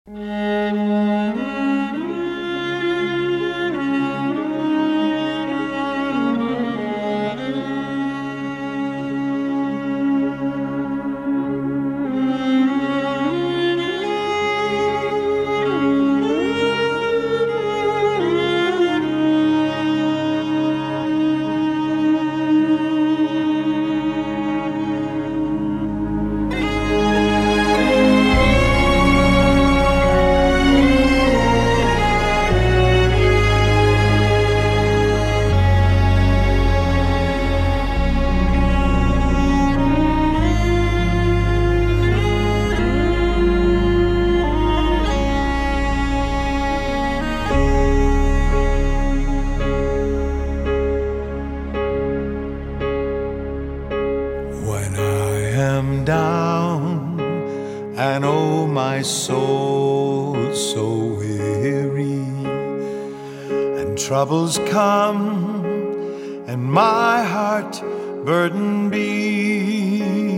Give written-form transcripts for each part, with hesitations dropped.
When I am down and oh my soul so weary, and troubles come and my heart burdened be,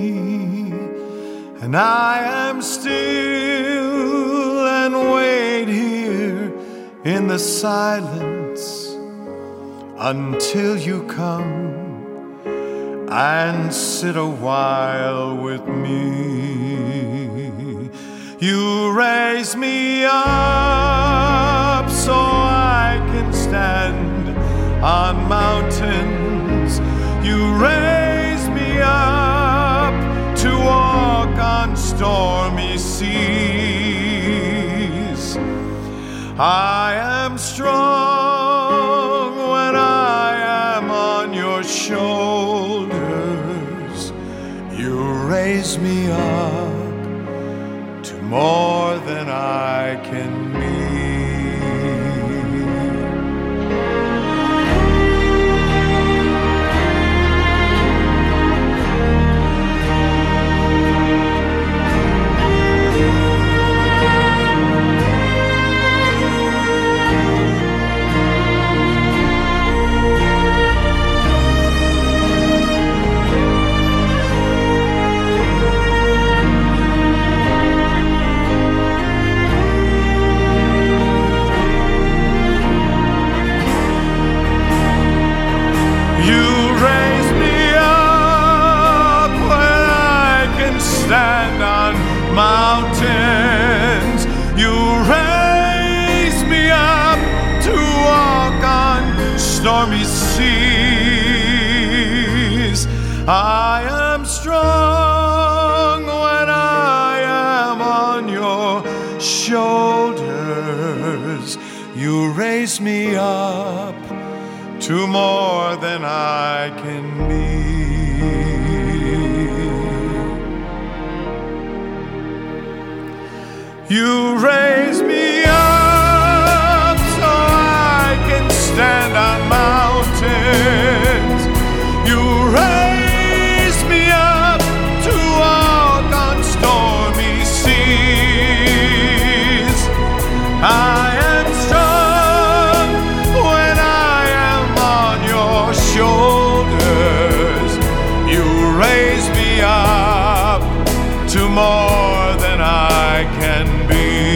and I am still and wait here in the silence until you come and sit a while with me. You raise me up so I can stand on mountains. You raise me up to walk on stormy seas. I am strong when I am on your shoulders. You raise me up to more than I can be. Stand on mountains. You raise me up to walk on stormy seas. I am strong when I am on your shoulders. You raise me up to more than I can be. You raise me up so I can stand on mountains. You raise me up to walk on stormy seas. I am strong when I am on your shoulders. You raise me up to more than I can be.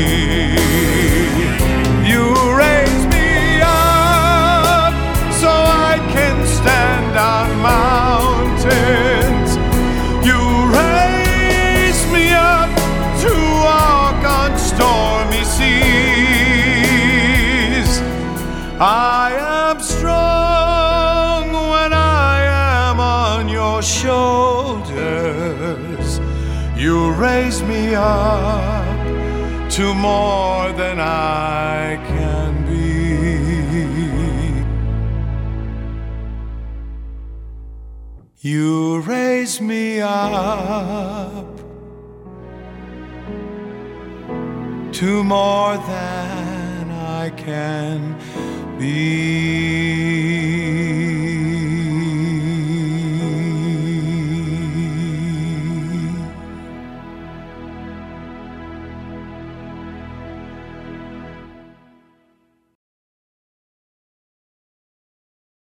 You raise me up so I can stand on mountains. You raise me up to walk on stormy seas. I am strong when I am on your shoulders. You raise me up to more than I can be. You raise me up to more than I can be.